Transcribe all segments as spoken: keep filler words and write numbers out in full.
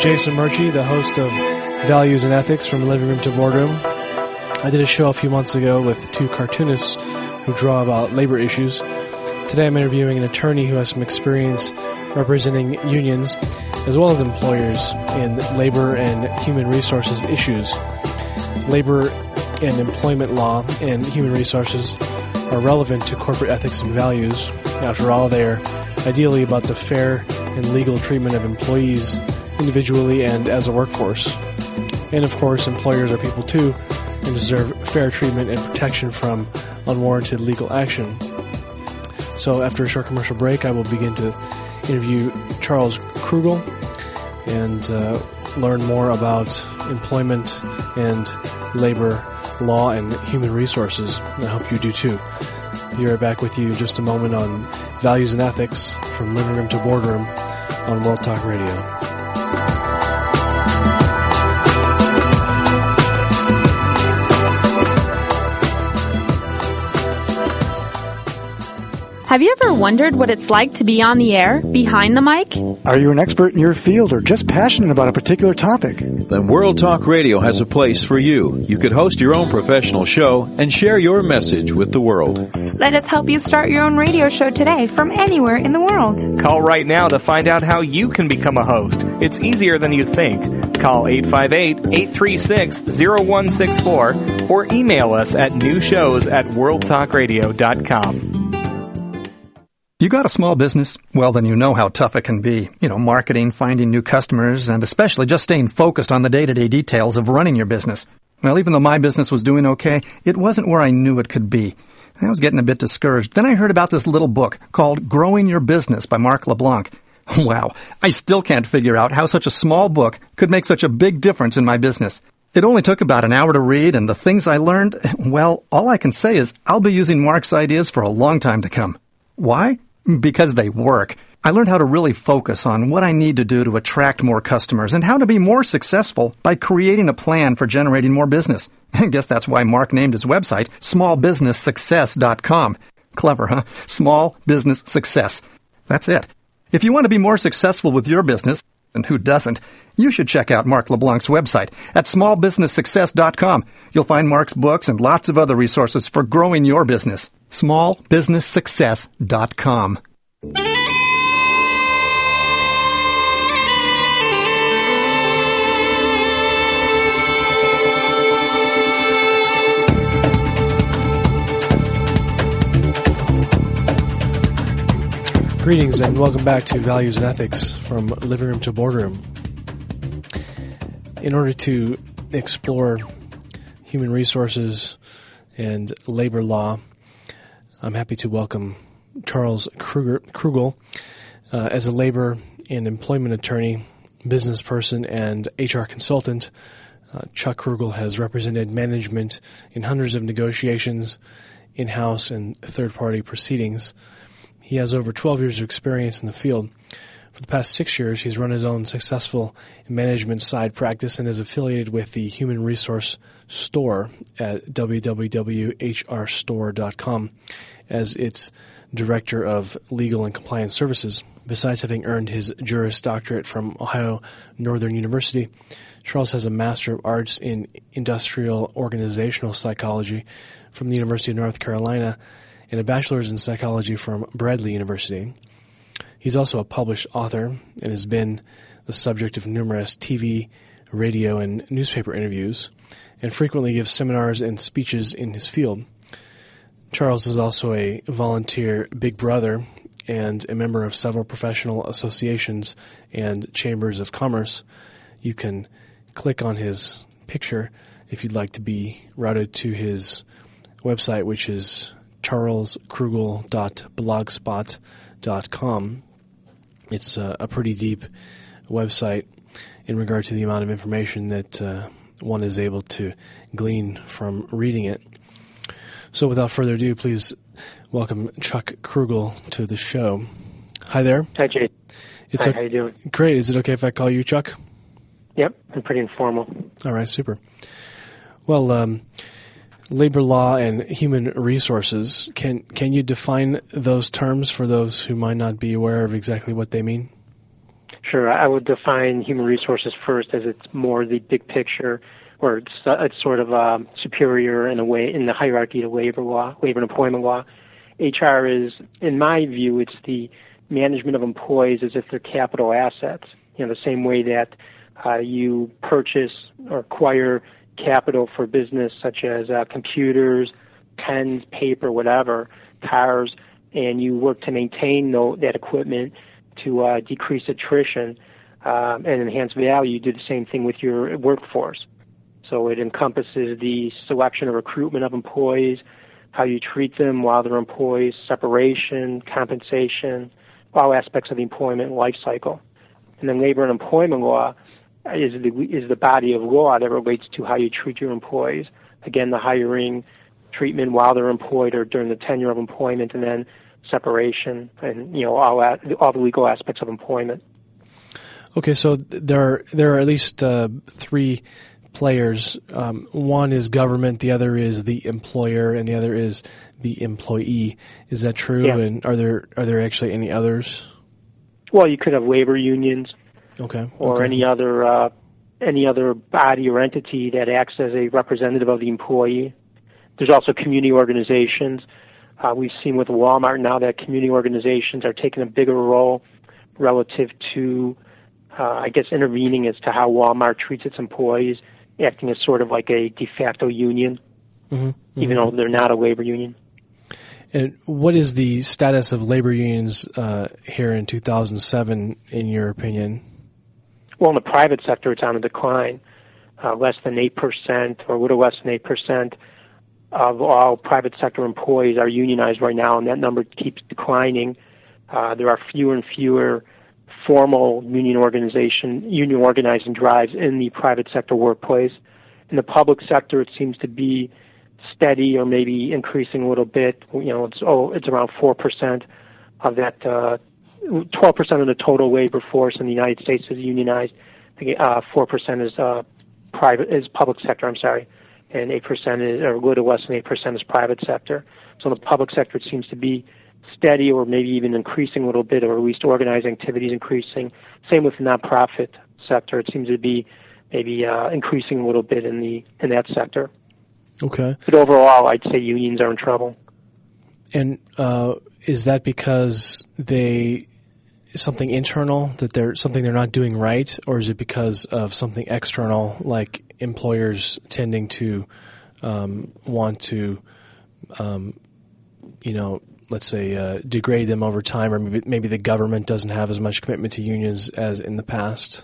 Jason Murchie, the host of Values and Ethics from Living Room to Boardroom. I did a show a few months ago with two cartoonists who draw about labor issues. Today I'm interviewing an attorney who has some experience representing unions as well as employers in labor and human resources issues. Labor and employment law and human resources are relevant to corporate ethics and values. After all, they are ideally about the fair and legal treatment of employees individually and as a workforce. And of course, employers are people too and deserve fair treatment and protection from unwarranted legal action. So after a short commercial break, I will begin to interview Charles Krugel and uh, learn more about employment and labor law and human resources. I hope you do too. I'll be right back with you in just a moment on Values and Ethics from Living Room to Boardroom on World Talk Radio. Have you ever wondered what it's like to be on the air, behind the mic? Are you an expert in your field or just passionate about a particular topic? Then World Talk Radio has a place for you. You could host your own professional show and share your message with the world. Let us help you start your own radio show today from anywhere in the world. Call right now to find out how you can become a host. It's easier than you think. Call eight five eight, eight three six, zero one six four or email us at newshows at world talk radio dot com. You got a small business? Well, then you know how tough it can be. You know, marketing, finding new customers, and especially just staying focused on the day-to-day details of running your business. Well, even though my business was doing okay, it wasn't where I knew it could be. I was getting a bit discouraged. Then I heard about this little book called Growing Your Business by Mark LeBlanc. Wow, I still can't figure out how such a small book could make such a big difference in my business. It only took about an hour to read, and the things I learned, well, all I can say is I'll be using Mark's ideas for a long time to come. Why? Because they work. I learned how to really focus on what I need to do to attract more customers and how to be more successful by creating a plan for generating more business. I guess that's why Mark named his website small business success dot com. Clever, huh? Small Business Success. That's it. If you want to be more successful with your business, and who doesn't, you should check out Mark LeBlanc's website at small business success dot com. You'll find Mark's books and lots of other resources for growing your business. small business success dot com. Greetings and welcome back to Values and Ethics from Living Room to Boardroom. In order to explore human resources and labor law, I'm happy to welcome Charles Kruger, Krugel uh, as a labor and employment attorney, business person, and H R consultant. Uh, Chuck Krugel has represented management in hundreds of negotiations, in-house and third-party proceedings. He has over twelve years of experience in the field. For the past six years, he's run his own successful management side practice and is affiliated with the Human Resource Store at w w w dot h r store dot com as its Director of Legal and Compliance Services. Besides having earned his Juris Doctorate from Ohio Northern University, Charles has a Master of Arts in Industrial Organizational Psychology from the University of North Carolina and a Bachelor's in Psychology from Bradley University. He's also a published author and has been the subject of numerous T V, radio, and newspaper interviews, and frequently gives seminars and speeches in his field. Charles is also a volunteer Big Brother and a member of several professional associations and chambers of commerce. You can click on his picture if you'd like to be routed to his website, which is charles krugel dot blogspot dot com. It's uh, a pretty deep website in regard to the amount of information that uh, one is able to glean from reading it. So without further ado, please welcome Chuck Krugel to the show. Hi there. Hi, Jay. It's Hi, a- how you doing? Great. Is it okay if I call you Chuck? Yep, I'm pretty informal. All right, super. Well, um, labor law and human resources, can can you define those terms for those who might not be aware of exactly what they mean? Sure. I would define human resources first as it's more the big picture, or it's, uh, it's sort of um, superior in a way in the hierarchy to labor law, labor and employment law. H R is, in my view, it's the management of employees as if they're capital assets. You know, the same way that uh, you purchase or acquire capital for business, such as uh, computers, pens, paper, whatever, cars, and you work to maintain no, that equipment to uh, decrease attrition um, and enhance value. You do the same thing with your workforce. So it encompasses the selection or recruitment of employees, how you treat them while they're employees, separation, compensation, all aspects of the employment life cycle. And then labor and employment law is the is the body of law that relates to how you treat your employees. Again, the hiring, treatment while they're employed or during the tenure of employment, and then separation and, you know, all that, all the legal aspects of employment. Okay, so there are, there are at least uh, three players. Um, one is government, the other is the employer, and the other is the employee. Is that true? Yeah. And are there are there actually any others? Well, you could have labor unions, okay, or okay. any other uh, any other body or entity that acts as a representative of the employee. There's also community organizations. Uh, we've seen with Walmart now that community organizations are taking a bigger role relative to, uh, I guess, intervening as to how Walmart treats its employees, acting as sort of like a de facto union, mm-hmm, mm-hmm. even though they're not a labor union. And what is the status of labor unions uh, here in two thousand seven, in your opinion? Well, in the private sector, it's on a decline. Uh, less than eight percent, or a little less than eight percent of all private sector employees are unionized right now, and that number keeps declining. Uh, there are fewer and fewer formal union organization, union organizing drives in the private sector workplace. In the public sector, it seems to be steady or maybe increasing a little bit. You know, it's oh, it's around four percent of that. Uh, twelve percent of the total labor force in the United States is unionized. Uh, four percent is uh, private, is public sector. I'm sorry, and eight percent is, or a little less than eight percent is private sector. So in the public sector, it seems to be steady or maybe even increasing a little bit, or at least organizing activities increasing. Same with the nonprofit sector; it seems to be maybe uh, increasing a little bit in the in that sector. Okay. But overall, I'd say unions are in trouble. And uh, is that because they something internal that they're something they're not doing right, or is it because of something external, like employers tending to um, want to, um, you know, let's say uh, degrade them over time, or maybe, maybe the government doesn't have as much commitment to unions as in the past?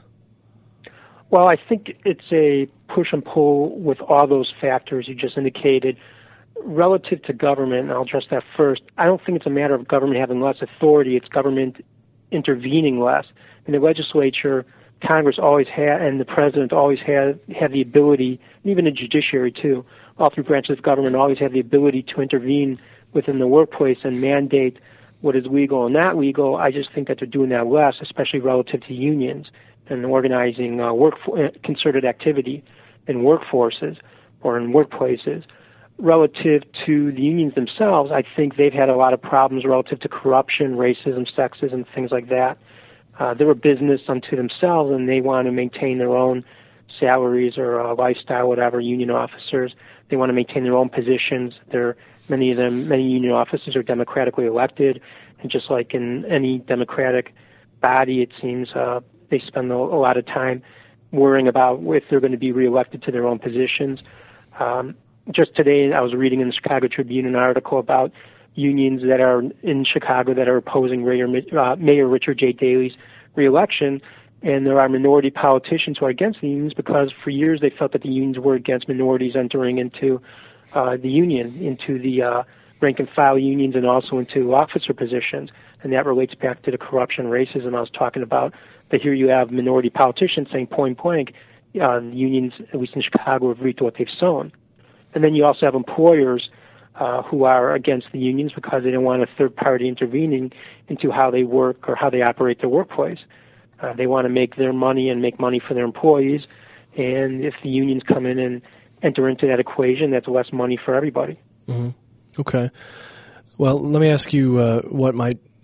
Well, I think it's a push and pull with all those factors you just indicated. Relative to government, and I'll address that first, I don't think it's a matter of government having less authority, it's government intervening less. In the legislature, Congress always had, and the president always had, had the ability, and even the judiciary too, all three branches of government always have the ability to intervene within the workplace and mandate what is legal and not legal. I just think that they're doing that less, especially relative to unions and organizing uh, work concerted activity in workforces or in workplaces. Relative to the unions themselves, I think they've had a lot of problems relative to corruption, racism, sexism, things like that. Uh, they're a business unto themselves, and they want to maintain their own salaries or uh, lifestyle, whatever, union officers. They want to maintain their own positions. They're, many of them, many union officers are democratically elected, and just like in any democratic body, it seems uh, they spend a, a lot of time worrying about if they're going to be reelected to their own positions. Um, just today, I was reading in the Chicago Tribune an article about unions that are in Chicago that are opposing Mayor, uh, Mayor Richard J. Daley's reelection, and there are minority politicians who are against the unions because for years they felt that the unions were against minorities entering into uh, the union, into the uh, rank-and-file unions, and also into officer positions, and that relates back to the corruption and racism I was talking about. But here you have minority politicians saying point blank, uh, unions, at least in Chicago, have reaped what they've sown. And then you also have employers uh, who are against the unions because they don't want a third party intervening into how they work or how they operate their workplace. Uh, they want to make their money and make money for their employees. And if the unions come in and enter into that equation, that's less money for everybody. Mm-hmm. Okay. Well, let me ask you uh, what might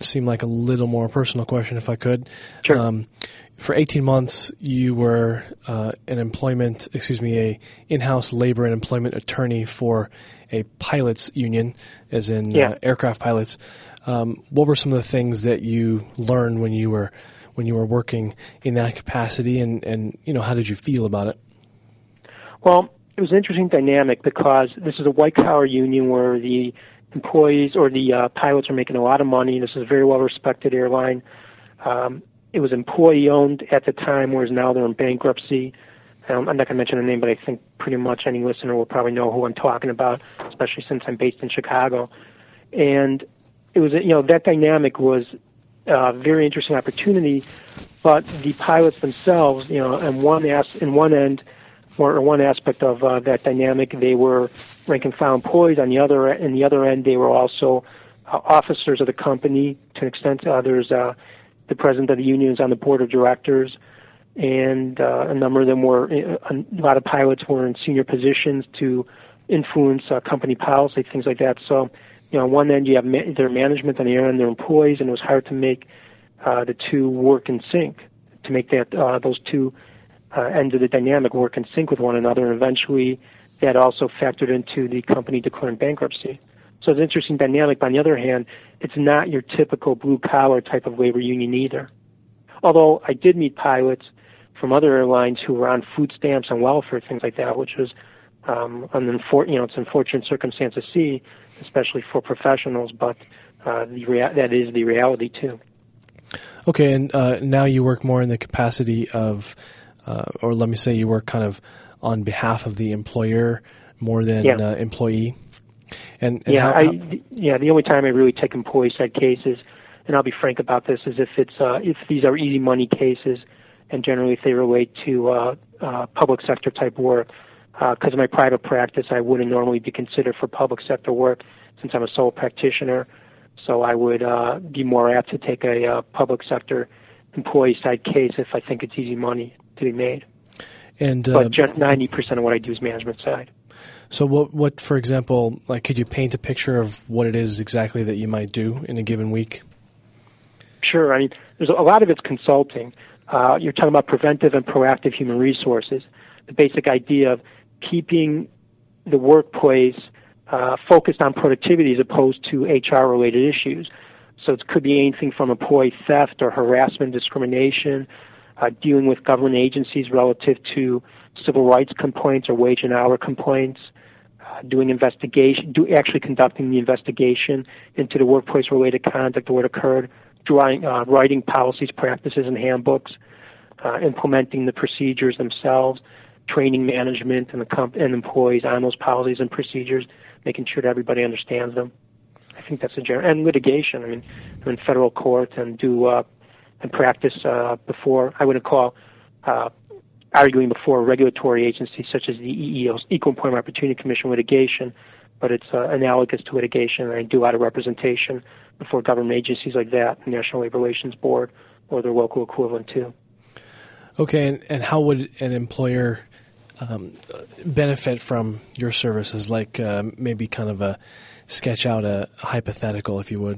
seem like a little more personal question, if I could. Sure. Um, for eighteen months, you were uh, an employment, excuse me, a in-house labor and employment attorney for a pilots union, as in yeah. uh, aircraft pilots. Um, what were some of the things that you learned when you were when you were working in that capacity, and, and you know, how did you feel about it? Well, it was an interesting dynamic because this is a white-collar union where the employees or the uh, pilots are making a lot of money. This is a very well-respected airline. Um, it was employee-owned at the time, whereas now they're in bankruptcy. Um, I'm not going to mention the name, but I think pretty much any listener will probably know who I'm talking about, especially since I'm based in Chicago. And it was, you know, that dynamic was a very interesting opportunity, but the pilots themselves, you know, in one as- in one end, or one aspect of uh, that dynamic, they were rank and file employees. On the other, in the other end, they were also uh, officers of the company to an extent. Uh, there's uh, the president of the union is on the board of directors, and uh, a number of them were, a lot of pilots were in senior positions to influence uh, company policy, things like that. So, you know, on one end you have ma- their management, on the other end their employees, and it was hard to make uh, the two work in sync, to make that uh, those two Uh, end of the dynamic work in sync with one another, and eventually that also factored into the company declaring bankruptcy. So it's an interesting dynamic. But on the other hand, it's not your typical blue-collar type of labor union either. Although I did meet pilots from other airlines who were on food stamps and welfare, things like that, which was um, an unfor- you know, it's an unfortunate circumstance to see, especially for professionals, but uh, the rea- that is the reality too. Okay, and uh, now you work more in the capacity of Uh, or let me say you work kind of on behalf of the employer more than yeah. uh, employee. And, and yeah, how, I, how, yeah. The only time I really take employee side cases, and I'll be frank about this, is if it's uh, if these are easy money cases, and generally if they relate to uh, uh, public sector type work. Because uh, of my private practice, I wouldn't normally be considered for public sector work since I'm a sole practitioner. So I would uh, be more apt to take a uh, public sector employee side case if I think it's easy money to be made. And uh, but just ninety percent of what I do is management side. So what, what, for example, like, could you paint a picture of what it is exactly that you might do in a given week? Sure. I mean, there's a lot of it's consulting. Uh, you're talking about preventive and proactive human resources. The basic idea of keeping the workplace uh, focused on productivity as opposed to H R-related issues. So it could be anything from employee theft or harassment, discrimination, Uh, dealing with government agencies relative to civil rights complaints or wage and hour complaints, uh, doing investigation, do, actually conducting the investigation into the workplace-related conduct of what occurred, drawing, uh, writing policies, practices, and handbooks, uh, implementing the procedures themselves, training management and, the comp- and employees on those policies and procedures, making sure that everybody understands them. I think that's a general, and litigation. I mean, I'm in federal court and do uh, and practice uh, before, I wouldn't call uh, arguing before regulatory agencies such as the E E O, Equal Employment Opportunity Commission litigation, but it's uh, analogous to litigation. And I do a lot of representation before government agencies like that, the National Labor Relations Board, or their local equivalent too. Okay, and, and how would an employer um, benefit from your services? Like uh, maybe kind of a sketch out a, a hypothetical, if you would.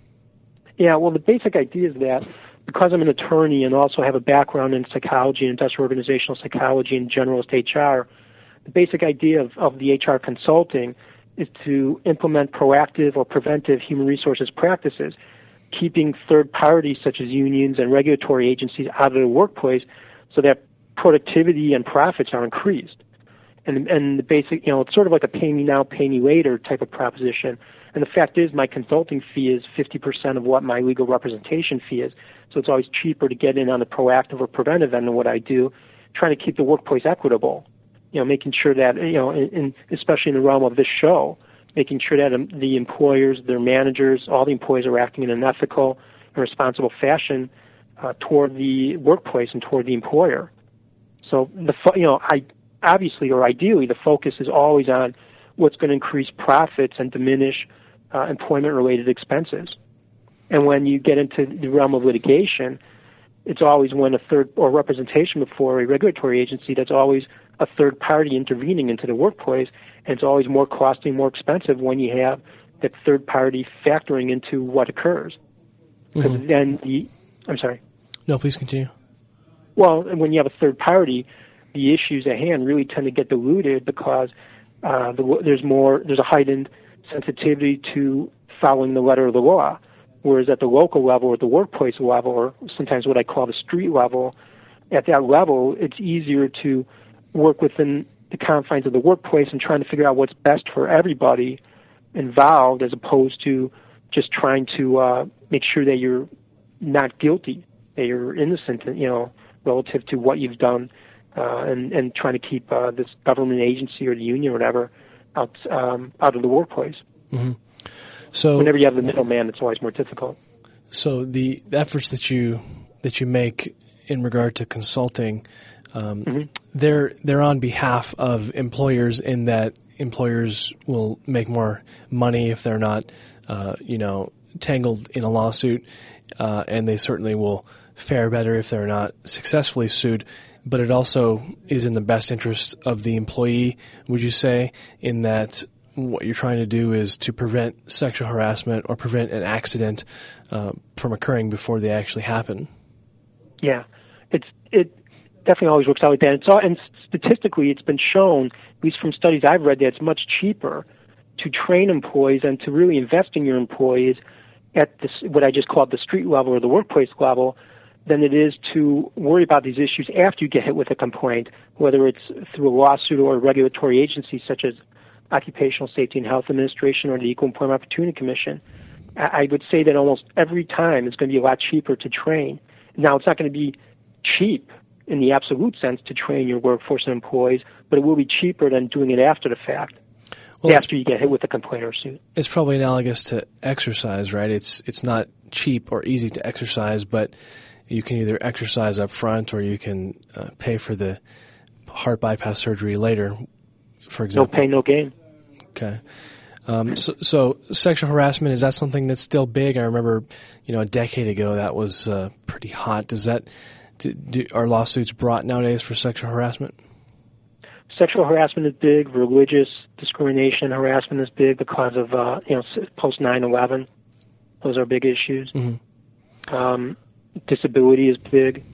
Yeah, well, the basic idea is that because I'm an attorney and also have a background in psychology, industrial organizational psychology, and generalist H R, the basic idea of, of the H R consulting is to implement proactive or preventive human resources practices, keeping third parties such as unions and regulatory agencies out of the workplace so that productivity and profits are increased. And, and the basic, you know, it's sort of like a pay me now, pay me later type of proposition. And the fact is my consulting fee is fifty percent of what my legal representation fee is. So it's always cheaper to get in on the proactive or preventive end of what I do, trying to keep the workplace equitable, you know, making sure that, you know, in, in, especially in the realm of this show, making sure that um, the employers, their managers, all the employees are acting in an ethical and responsible fashion uh, toward the workplace and toward the employer. So, the you know, I obviously or ideally the focus is always on what's going to increase profits and diminish uh, employment-related expenses. And when you get into the realm of litigation, it's always when a third or representation before a regulatory agency, that's always a third party intervening into the workplace, and it's always more costly, more expensive when you have that third party factoring into what occurs. Because Mm-hmm. then the, I'm sorry. No, please continue. Well, when you have a third party, the issues at hand really tend to get diluted because uh, the, there's more, there's a heightened sensitivity to following the letter of the law. Whereas at the local level or the workplace level, or sometimes what I call the street level, at that level, it's easier to work within the confines of the workplace and trying to figure out what's best for everybody involved, as opposed to just trying to uh, make sure that you're not guilty, that you're innocent, you know, relative to what you've done, uh, and and trying to keep uh, this government agency or the union or whatever out um, out of the workplace. Mm-hmm. So whenever you have the middleman, it's always more difficult. So the efforts that you that you make in regard to consulting, um, mm-hmm. they're they're on behalf of employers, in that employers will make more money if they're not, uh, you know, tangled in a lawsuit, uh, and they certainly will fare better if they're not successfully sued. But it also is in the best interest of the employee, would you say, in that what you're trying to do is to prevent sexual harassment or prevent an accident uh, from occurring before they actually happen? Yeah, it's it definitely always works out like that. It's all, and statistically, it's been shown, at least from studies I've read, that it's much cheaper to train employees and to really invest in your employees at this, what I just called the street level or the workplace level, than it is to worry about these issues after you get hit with a complaint, whether it's through a lawsuit or a regulatory agency such as Occupational Safety and Health Administration or the Equal Employment Opportunity Commission. I would say that almost every time it's going to be a lot cheaper to train. Now, it's not going to be cheap in the absolute sense to train your workforce and employees, but it will be cheaper than doing it after the fact, well, after you get hit with a complaint or suit. It's probably analogous to exercise, right? It's it's not cheap or easy to exercise, but you can either exercise up front or you can uh, pay for the heart bypass surgery later, for example. No pain, no gain. Okay. Um, so, so sexual harassment, is that something that's still big? I remember, you know, a decade ago that was uh, pretty hot. Does that, do, do, are lawsuits brought nowadays for sexual harassment? Sexual harassment is big. Religious discrimination harassment is big because of, uh, you know, post nine eleven. Those are big issues. Mm-hmm. Um, disability is big.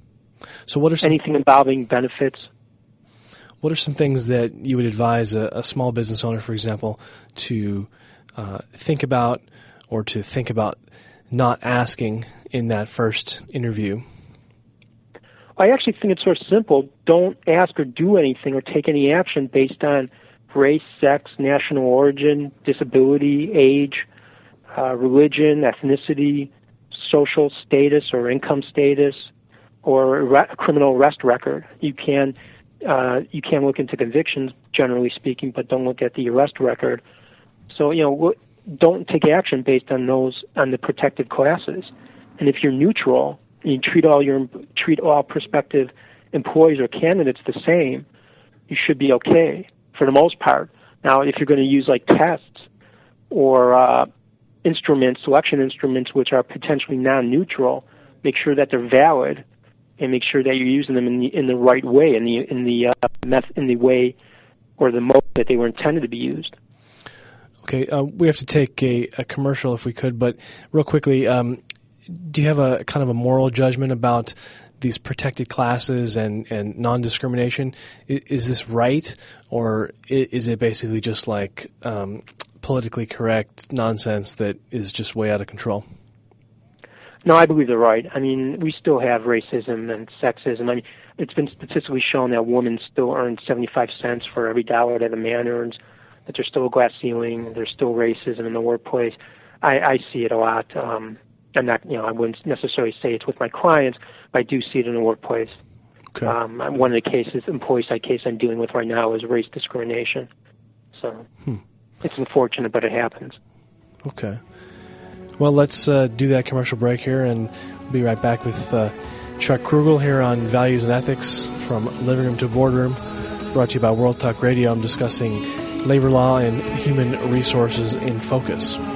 So what are some, anything involving benefits? What are some things that you would advise a, a small business owner, for example, to uh, think about or to think about not asking in that first interview? I actually think it's sort of simple. Don't ask or do anything or take any action based on race, sex, national origin, disability, age, uh, religion, ethnicity, social status or income status, or a re- criminal arrest record. You can uh, you can look into convictions, generally speaking, but don't look at the arrest record. So, you know, don't take action based on those, on the protected classes. And if you're neutral, and you treat all your treat all prospective employees or candidates the same, you should be okay for the most part. Now, if you're going to use like tests or uh, instruments, selection instruments, which are potentially non-neutral, make sure that they're valid, and make sure that you're using them in the in the right way, in the in the uh, meth- in the way or the mode that they were intended to be used. Okay, uh, we have to take a, a commercial if we could, but real quickly, um, do you have a kind of a moral judgment about these protected classes and, and non-discrimination? Is, is this right, or is it basically just like um, politically correct nonsense that is just way out of control? No, I believe they're right. I mean, we still have racism and sexism. I mean, it's been statistically shown that women still earn seventy-five cents for every dollar that a man earns, that there's still a glass ceiling, there's still racism in the workplace. I, I see it a lot. Um, I'm not, you know, I wouldn't necessarily say it's with my clients, but I do see it in the workplace. Okay. Um, one of the cases, employee side case I'm dealing with right now is race discrimination. So hmm. it's unfortunate, but it happens. Okay. Well, let's uh, do that commercial break here, and we'll be right back with uh, Chuck Krugel here on Values and Ethics from Living Room to Boardroom, brought to you by World Talk Radio. I'm discussing labor law and human resources in focus.